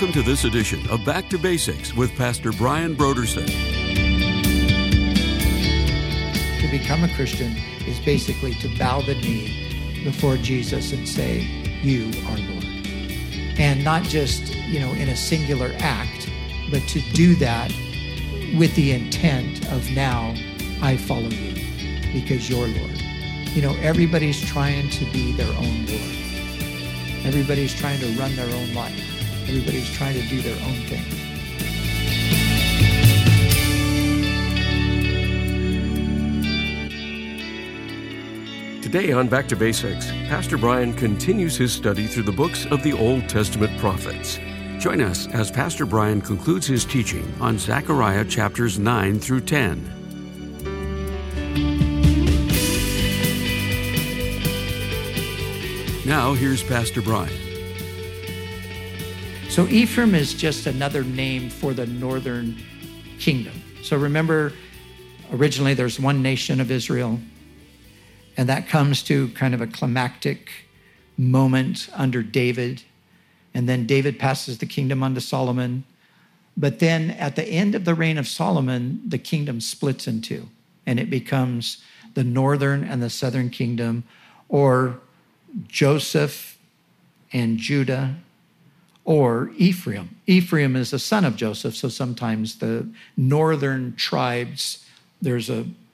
Welcome to this edition of Back to Basics with Pastor Brian Brodersen. To become a Christian is basically to bow the knee before Jesus and say, "You are Lord." And not just, in a singular act, but to do that with the intent of now, I follow you because you're Lord. Everybody's trying to be their own Lord. Everybody's trying to run their own life. Everybody's trying to do their own thing. Today on Back to Basics, Pastor Brian continues his study through the books of the Old Testament prophets. Join us as Pastor Brian concludes his teaching on Zechariah chapters 9 through 10. Now, here's Pastor Brian. So Ephraim is just another name for the northern kingdom. So remember, originally there's one nation of Israel, and that comes to kind of a climactic moment under David. And then David passes the kingdom on to Solomon. But then at the end of the reign of Solomon, the kingdom splits in two, and it becomes the northern and the southern kingdom, or Joseph and Judah, or Ephraim. Ephraim is the son of Joseph, so sometimes the northern tribes, there's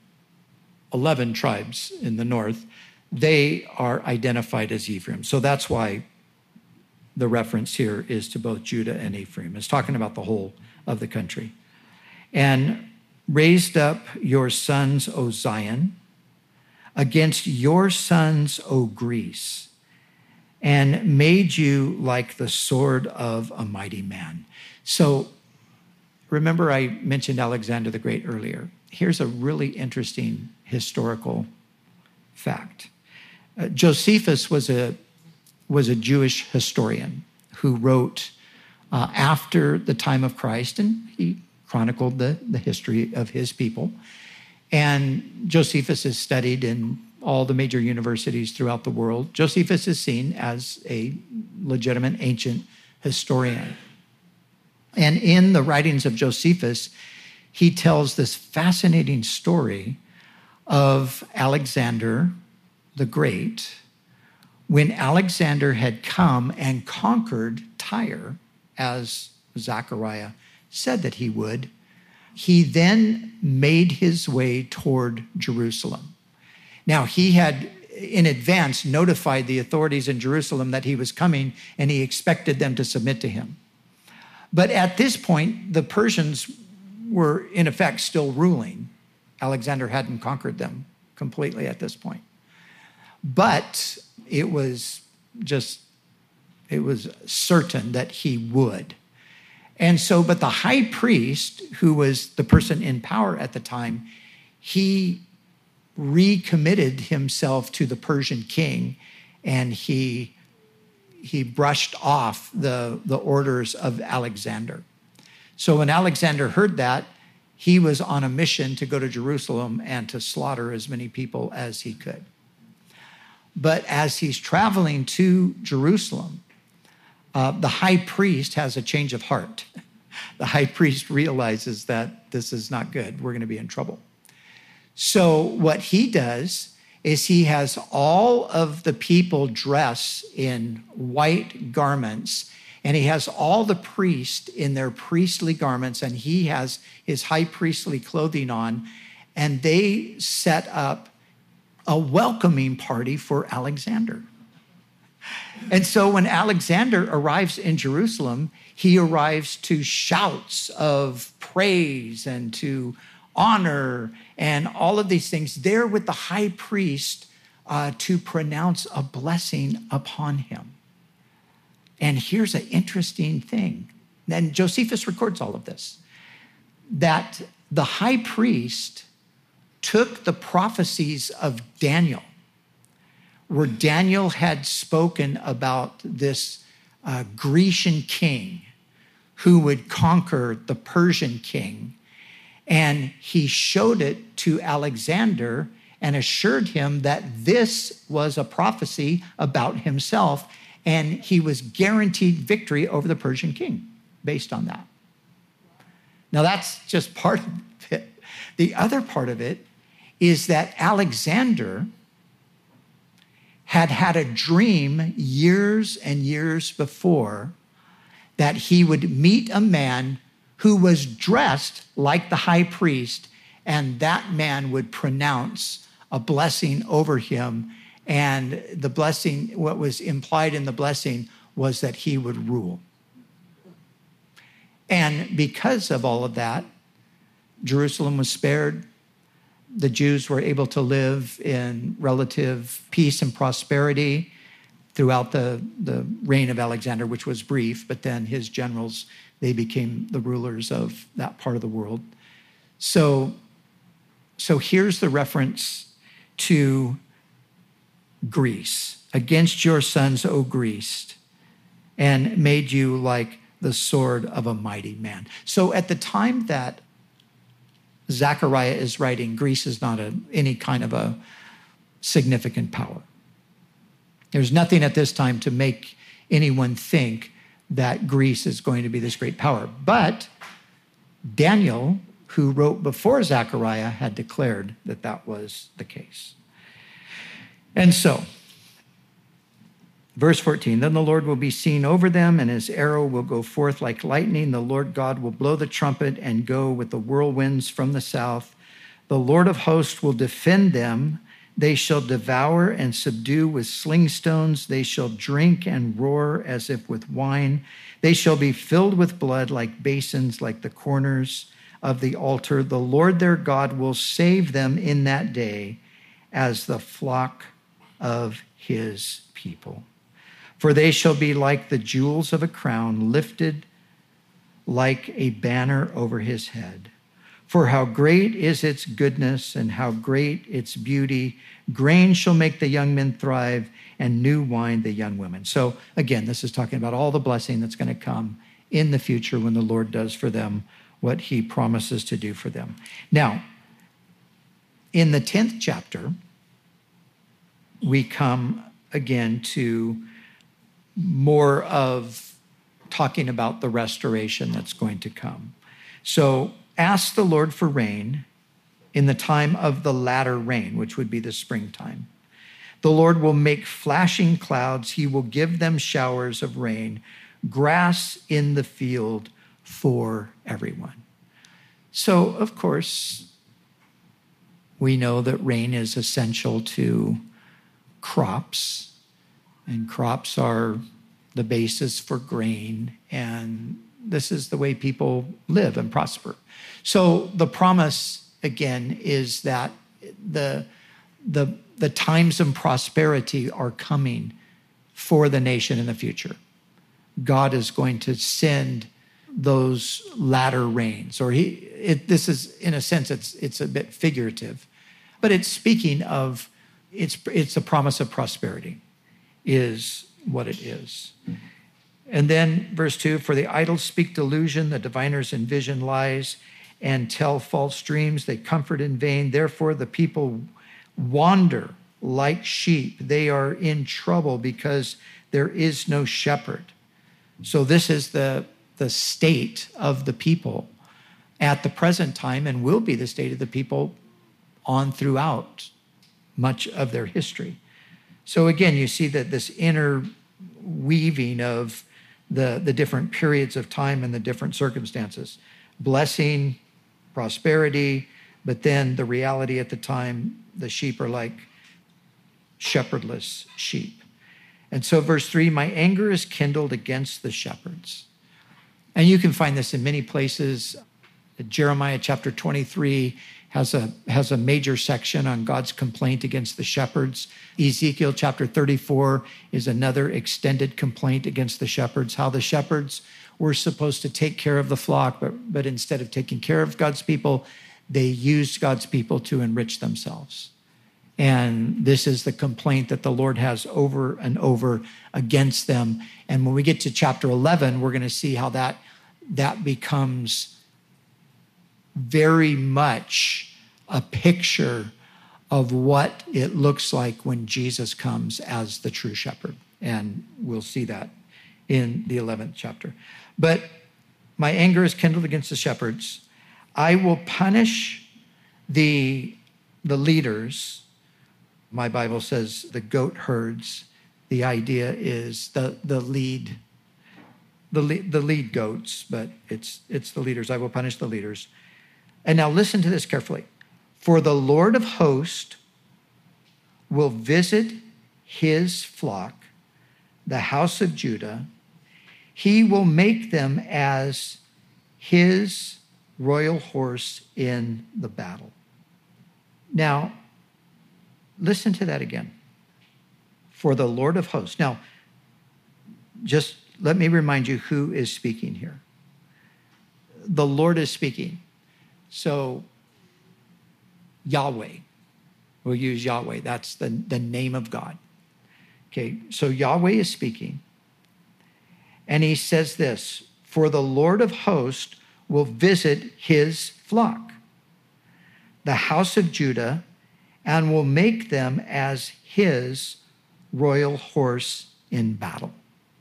11 tribes in the north, they are identified as Ephraim. So that's why the reference here is to both Judah and Ephraim. It's talking about the whole of the country. And raised up your sons, O Zion, against your sons, O Greece, and made you like the sword of a mighty man. So remember I mentioned Alexander the Great earlier. Here's a really interesting historical fact. Josephus was a Jewish historian who wrote after the time of Christ, and he chronicled the history of his people. And Josephus is studied in all the major universities throughout the world. Josephus is seen as a legitimate ancient historian. And in the writings of Josephus, he tells this fascinating story of Alexander the Great. When Alexander had come and conquered Tyre, as Zechariah said that he would, he then made his way toward Jerusalem. Now, he had in advance notified the authorities in Jerusalem that he was coming, and he expected them to submit to him. But at this point, the Persians were in effect still ruling. Alexander hadn't conquered them completely at this point. But it was certain that he would. And so, but the high priest, who was the person in power at the time, he recommitted himself to the Persian king, and he brushed off the orders of Alexander. So when Alexander heard that, he was on a mission to go to Jerusalem and to slaughter as many people as he could. But as he's traveling to Jerusalem, the high priest has a change of heart. The high priest realizes that this is not good. We're going to be in trouble. So what he does is he has all of the people dress in white garments, and he has all the priests in their priestly garments, and he has his high priestly clothing on, and they set up a welcoming party for Alexander. And so when Alexander arrives in Jerusalem, he arrives to shouts of praise and to honor and all of these things there with the high priest to pronounce a blessing upon him. And here's an interesting thing. And Josephus records all of this, that the high priest took the prophecies of Daniel, where Daniel had spoken about this Grecian king who would conquer the Persian king. And he showed it to Alexander and assured him that this was a prophecy about himself, and he was guaranteed victory over the Persian king. based on that. Now, that's just part of it. The other part of it is that Alexander had a dream years and years before that he would meet a man who was dressed like the high priest, and that man would pronounce a blessing over him. And the blessing, what was implied in the blessing, was that he would rule. And because of all of that, Jerusalem was spared. The Jews were able to live in relative peace and prosperity throughout the reign of Alexander, which was brief, but then his generals, they became the rulers of that part of the world. So here's the reference to Greece. Against your sons, O Greece, and made you like the sword of a mighty man. So at the time that Zechariah is writing, Greece is not any kind of a significant power. There's nothing at this time to make anyone think that Greece is going to be this great power. But Daniel, who wrote before Zechariah, had declared that that was the case. And so, verse 14, then the Lord will be seen over them, and his arrow will go forth like lightning. The Lord God will blow the trumpet and go with the whirlwinds from the south. The Lord of hosts will defend them. They shall devour and subdue with sling stones. They shall drink and roar as if with wine. They shall be filled with blood like basins, like the corners of the altar. The Lord their God will save them in that day as the flock of his people. For they shall be like the jewels of a crown, lifted like a banner over his head. For how great is its goodness and how great its beauty. Grain shall make the young men thrive, and new wine the young women. So again, this is talking about all the blessing that's going to come in the future when the Lord does for them what he promises to do for them. Now, in the 10th chapter, we come again to more of talking about the restoration that's going to come. So ask the Lord for rain in the time of the latter rain, which would be the springtime. The Lord will make flashing clouds. He will give them showers of rain, grass in the field for everyone. So, of course, we know that rain is essential to crops, and crops are the basis for grain, and this is the way people live and prosper. So the promise, again, is that the times of prosperity are coming for the nation in the future. God is going to send those latter rains, this is, in a sense, it's a bit figurative, but it's speaking of, it's a promise of prosperity is what it is. And then verse 2, for the idols speak delusion, the diviners envision lies and tell false dreams. They comfort in vain. Therefore, the people wander like sheep. They are in trouble because there is no shepherd. So this is the state of the people at the present time, and will be the state of the people on throughout much of their history. So again, you see that this interweaving of the different periods of time and the different circumstances. Blessing, prosperity, but then the reality at the time, the sheep are like shepherdless sheep. And so verse 3, my anger is kindled against the shepherds. And you can find this in many places. Jeremiah chapter 23 has a major section on God's complaint against the shepherds. Ezekiel chapter 34 is another extended complaint against the shepherds, how the shepherds were supposed to take care of the flock, but instead of taking care of God's people, they used God's people to enrich themselves. And this is the complaint that the Lord has over and over against them. And when we get to chapter 11, we're going to see how that becomes very much a picture of what it looks like when Jesus comes as the true shepherd. And we'll see that in the 11th chapter. But My anger is kindled against the shepherds. I will punish the leaders. My Bible says the goat herds. The idea is the lead goats, but it's the leaders. I will punish the leaders. And now listen to this carefully. For the Lord of hosts will visit his flock, the house of Judah. He will make them as his royal horse in the battle. Now, listen to that again. For the Lord of hosts. Now, just let me remind you who is speaking here. The Lord is speaking. So, Yahweh. We'll use Yahweh. That's the name of God. Okay, so Yahweh is speaking. And he says this, for the Lord of hosts will visit his flock, the house of Judah, and will make them as his royal horse in battle.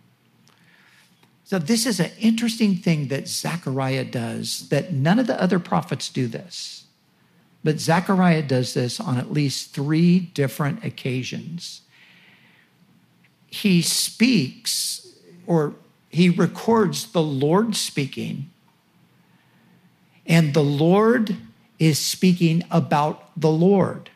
So this is an interesting thing that Zechariah does, that none of the other prophets do this. But Zechariah does this on at least 3 different occasions. He speaks, or he records the Lord speaking, and the Lord is speaking about the Lord,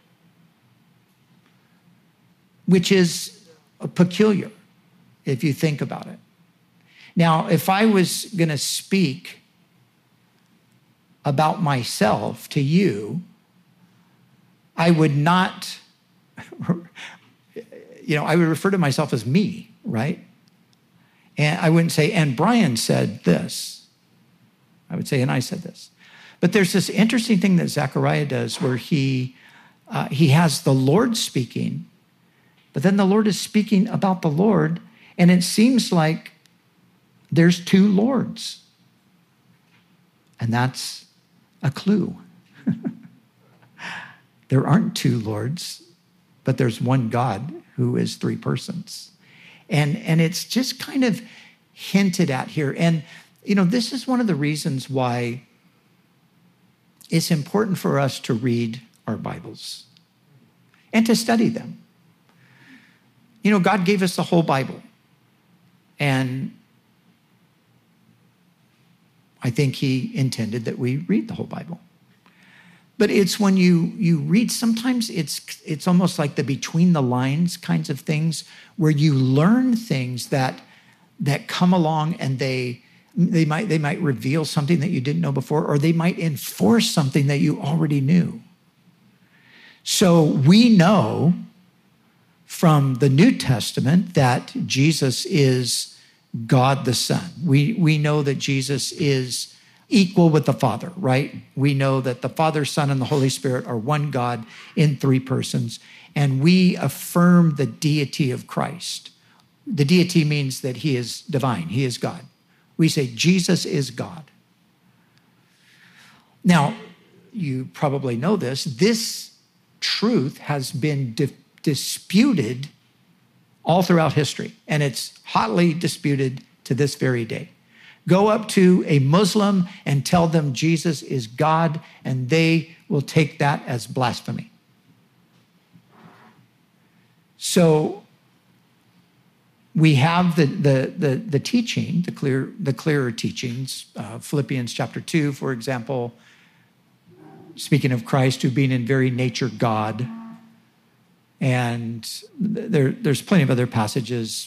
which is peculiar if you think about it. Now, if I was going to speak about myself to you, I would not, I would refer to myself as me, right? And I wouldn't say, and Brian said this. I would say, and I said this. But there's this interesting thing that Zechariah does where he has the Lord speaking, but then the Lord is speaking about the Lord, and it seems like there's 2 lords. And that's a clue. There aren't 2 lords, but there's one God who is 3 persons. And it's just kind of hinted at here. And, this is one of the reasons why it's important for us to read our Bibles and to study them. God gave us the whole Bible. And I think he intended that we read the whole Bible. But it's when you read, sometimes it's almost like the between the lines kinds of things where you learn things that come along, and they might reveal something that you didn't know before, or they might enforce something that you already knew. So we know from the New Testament that Jesus is God the Son. We know that Jesus is equal with the Father, right? We know that the Father, Son, and the Holy Spirit are one God in 3 persons, and we affirm the deity of Christ. The deity means that he is divine, he is God. We say Jesus is God. Now, you probably know this truth has been disputed all throughout history, and it's hotly disputed to this very day. Go up to a Muslim and tell them Jesus is God, and they will take that as blasphemy. So we have the teaching, the clearer teachings. Philippians chapter 2, for example, speaking of Christ who being in very nature God. And there's plenty of other passages.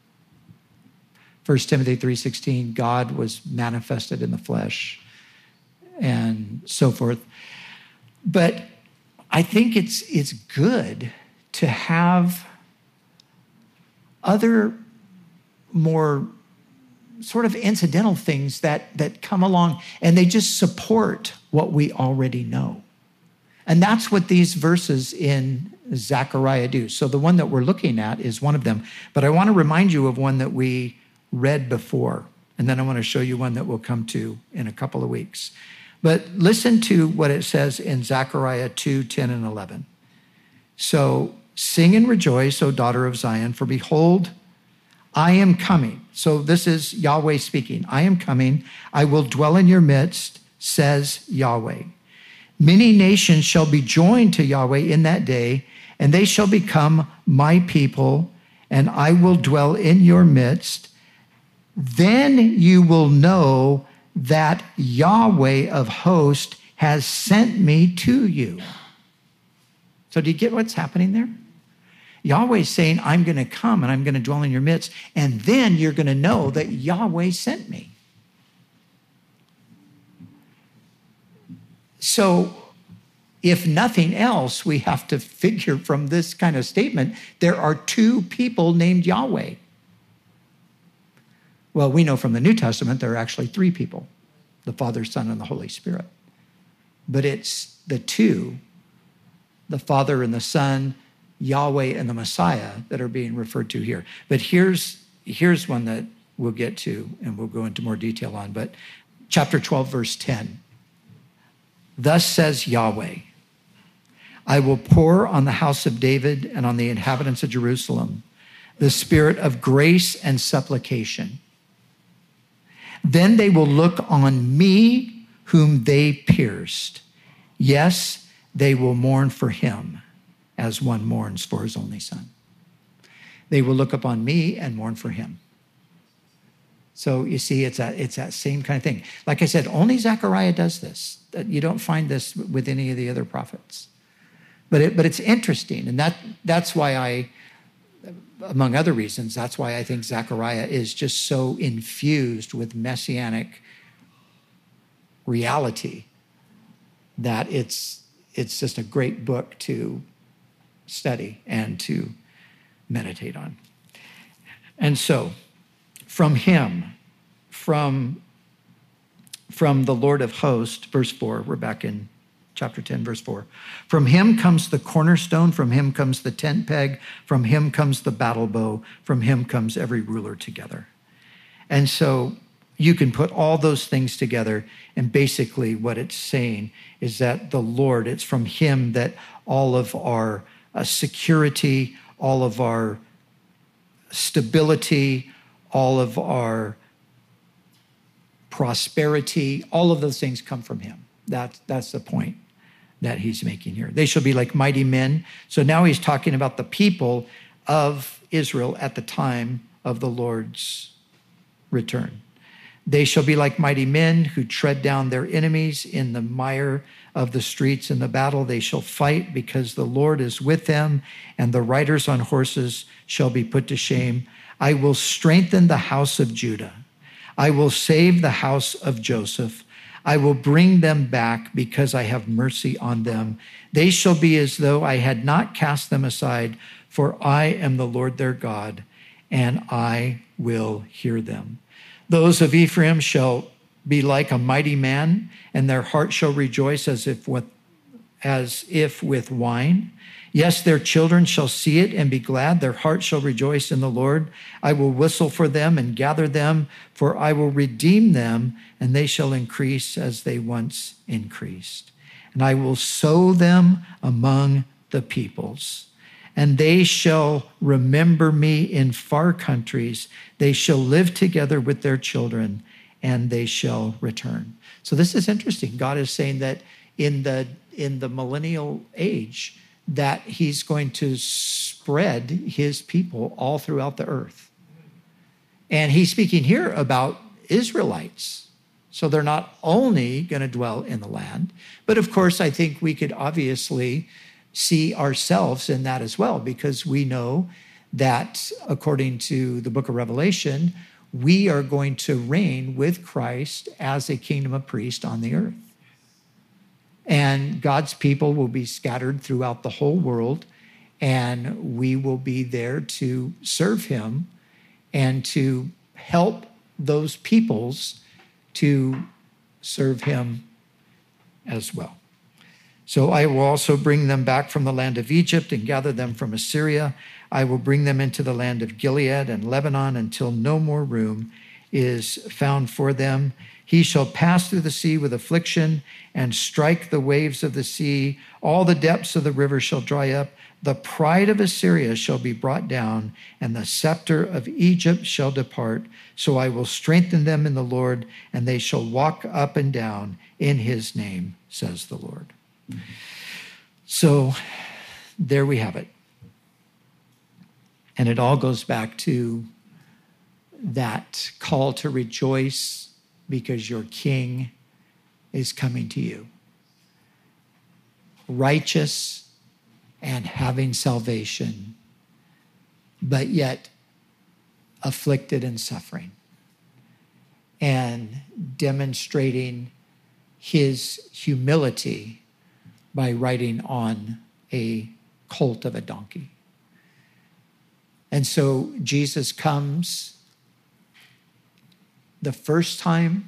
1 Timothy 3:16, God was manifested in the flesh, and so forth. But I think it's good to have other more sort of incidental things that come along, and they just support what we already know. And that's what these verses in Zechariah do. So the one that we're looking at is one of them. But I want to remind you of one that we read before, and then I want to show you one that we'll come to in a couple of weeks. But listen to what it says in Zechariah 2:10 and 11. So, sing and rejoice, O daughter of Zion, for behold, I am coming. So this is Yahweh speaking. I am coming. I will dwell in your midst, says Yahweh. Many nations shall be joined to Yahweh in that day, and they shall become my people, and I will dwell in your midst. Then you will know that Yahweh of hosts has sent me to you. So do you get what's happening there? Yahweh's saying, I'm going to come and I'm going to dwell in your midst, and then you're going to know that Yahweh sent me. So if nothing else, we have to figure from this kind of statement, there are two people named Yahweh. Well, we know from the New Testament there are actually three people, the Father, Son, and the Holy Spirit. But it's the two, the Father and the Son, Yahweh and the Messiah, that are being referred to here. But here's one that we'll get to and we'll go into more detail on. But chapter 12, verse 10. Thus says Yahweh, I will pour on the house of David and on the inhabitants of Jerusalem the spirit of grace and supplication. Then they will look on me whom they pierced. Yes, they will mourn for him as one mourns for his only son. They will look upon me and mourn for him. So you see, it's that same kind of thing. Like I said, only Zechariah does this. You don't find this with any of the other prophets. But it's interesting, and that's why I, among other reasons, that's why I think Zechariah is just so infused with messianic reality that it's just a great book to study and to meditate on. And so, from him, from the Lord of hosts, verse 4, we're back in chapter 10, verse 4. From him comes the cornerstone, from him comes the tent peg, from him comes the battle bow, from him comes every ruler together. And so you can put all those things together, and basically what it's saying is that the Lord, it's from him that all of our security, all of our stability, all of our prosperity, all of those things come from him. That's the point that he's making here. They shall be like mighty men. So now he's talking about the people of Israel at the time of the Lord's return. They shall be like mighty men who tread down their enemies in the mire of the streets in the battle. They shall fight because the Lord is with them, and the riders on horses shall be put to shame. I will strengthen the house of Judah. I will save the house of Joseph. I will bring them back because I have mercy on them. They shall be as though I had not cast them aside, for I am the Lord their God, and I will hear them. Those of Ephraim shall be like a mighty man, and their heart shall rejoice as if with wine. Yes, their children shall see it and be glad. Their heart shall rejoice in the Lord. I will whistle for them and gather them, for I will redeem them, and they shall increase as they once increased. And I will sow them among the peoples, and they shall remember me in far countries. They shall live together with their children, and they shall return. So this is interesting. God is saying that in the millennial age, that he's going to spread his people all throughout the earth. And he's speaking here about Israelites. So they're not only going to dwell in the land, but of course, I think we could obviously see ourselves in that as well, because we know that according to the book of Revelation, we are going to reign with Christ as a kingdom of priests on the earth. And God's people will be scattered throughout the whole world, and we will be there to serve him and to help those peoples to serve him as well. So I will also bring them back from the land of Egypt and gather them from Assyria. I will bring them into the land of Gilead and Lebanon until no more room is found for them. He shall pass through the sea with affliction and strike the waves of the sea. All the depths of the river shall dry up. The pride of Assyria shall be brought down, and the scepter of Egypt shall depart. So I will strengthen them in the Lord, and they shall walk up and down in his name, says the Lord. So there we have it. And it all goes back to that call to rejoice because your King is coming to you. Righteous and having salvation, but yet afflicted and suffering, and demonstrating his humility by riding on a colt of a donkey. And so Jesus comes the first time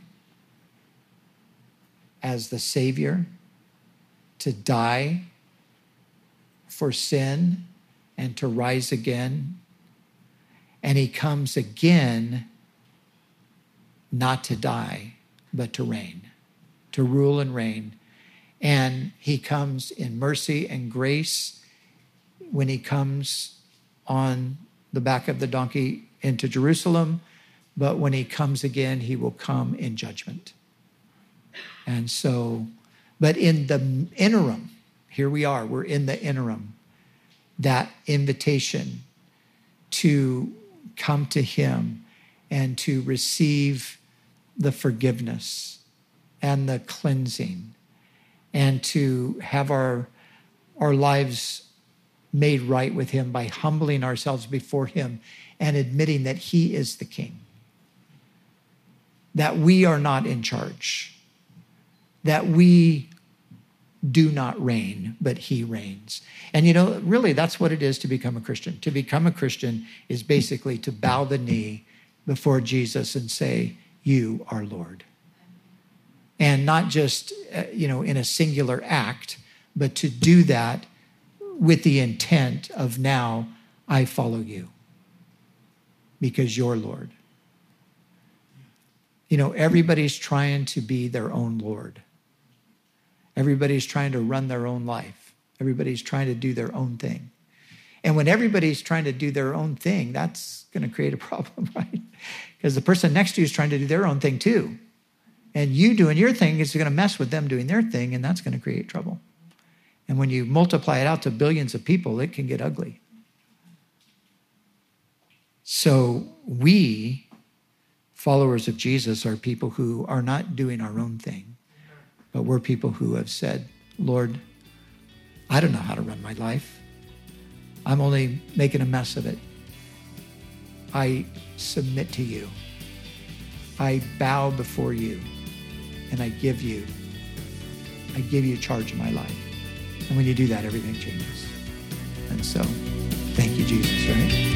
as the Savior to die for sin and to rise again. And he comes again not to die, but to reign, to rule and reign. And he comes in mercy and grace when he comes on the back of the donkey into Jerusalem, but when he comes again, he will come in judgment. And so, but in the interim, here we are, we're in the interim, that invitation to come to him and to receive the forgiveness and the cleansing and to have our lives made right with him by humbling ourselves before him and admitting that he is the King, that we are not in charge, that we do not reign, but he reigns. And really that's what it is to become a Christian. To become a Christian is basically to bow the knee before Jesus and say, you are Lord. And not just, in a singular act, but to do that with the intent of now I follow you because you're Lord. Everybody's trying to be their own Lord. Everybody's trying to run their own life. Everybody's trying to do their own thing. And when everybody's trying to do their own thing, that's going to create a problem, right? Because the person next to you is trying to do their own thing too. And you doing your thing is going to mess with them doing their thing, and that's going to create trouble. And when you multiply it out to billions of people, it can get ugly. So we, followers of Jesus, are people who are not doing our own thing, but we're people who have said, Lord, I don't know how to run my life. I'm only making a mess of it. I submit to you. I bow before you, and I give you charge of my life. And when you do that, everything changes. And so, thank you, Jesus, right?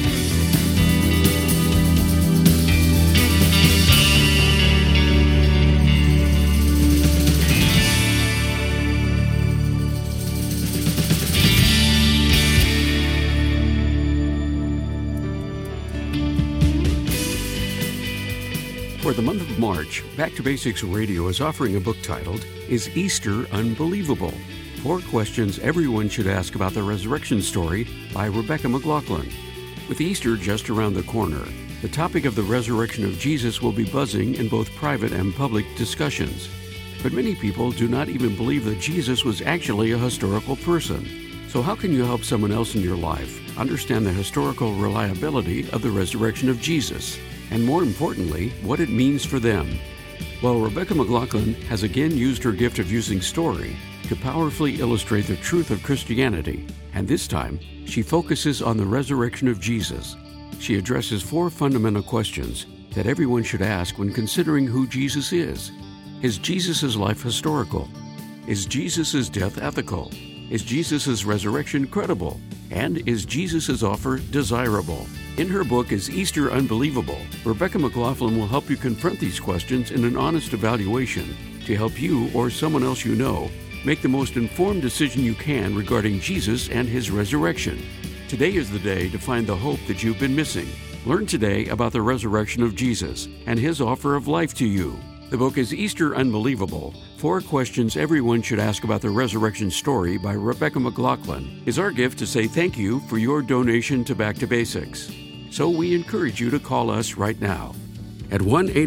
For the month of March, Back to Basics Radio is offering a book titled, Is Easter Unbelievable? 4 questions everyone should ask about the resurrection story by Rebecca McLaughlin. With Easter just around the corner, the topic of the resurrection of Jesus will be buzzing in both private and public discussions. But many people do not even believe that Jesus was actually a historical person. So how can you help someone else in your life understand the historical reliability of the resurrection of Jesus? And more importantly, what it means for them. Well, Rebecca McLaughlin has again used her gift of using story to powerfully illustrate the truth of Christianity, and this time, she focuses on the resurrection of Jesus. She addresses 4 fundamental questions that everyone should ask when considering who Jesus is. Is Jesus' life historical? Is Jesus' death ethical? Is Jesus' resurrection credible? And is Jesus' offer desirable? In her book, Is Easter Unbelievable?, Rebecca McLaughlin will help you confront these questions in an honest evaluation to help you or someone else you know make the most informed decision you can regarding Jesus and his resurrection. Today is the day to find the hope that you've been missing. Learn today about the resurrection of Jesus and his offer of life to you. The book is Easter Unbelievable, 4 Questions Everyone Should Ask About the Resurrection Story by Rebecca McLaughlin, is our gift to say thank you for your donation to Back to Basics. So we encourage you to call us right now at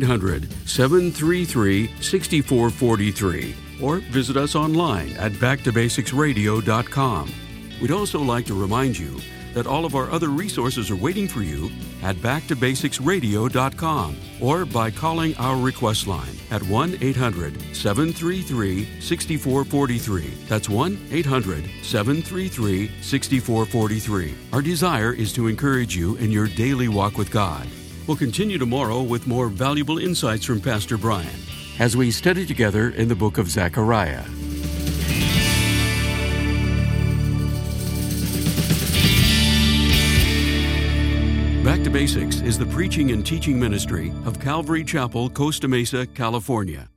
1-800-733-6443 or visit us online at backtobasicsradio.com. We'd also like to remind you that all of our other resources are waiting for you at backtobasicsradio.com or by calling our request line at 1-800-733-6443. That's 1-800-733-6443. Our desire is to encourage you in your daily walk with God. We'll continue tomorrow with more valuable insights from Pastor Brian as we study together in the book of Zechariah. Back to Basics is the preaching and teaching ministry of Calvary Chapel, Costa Mesa, California.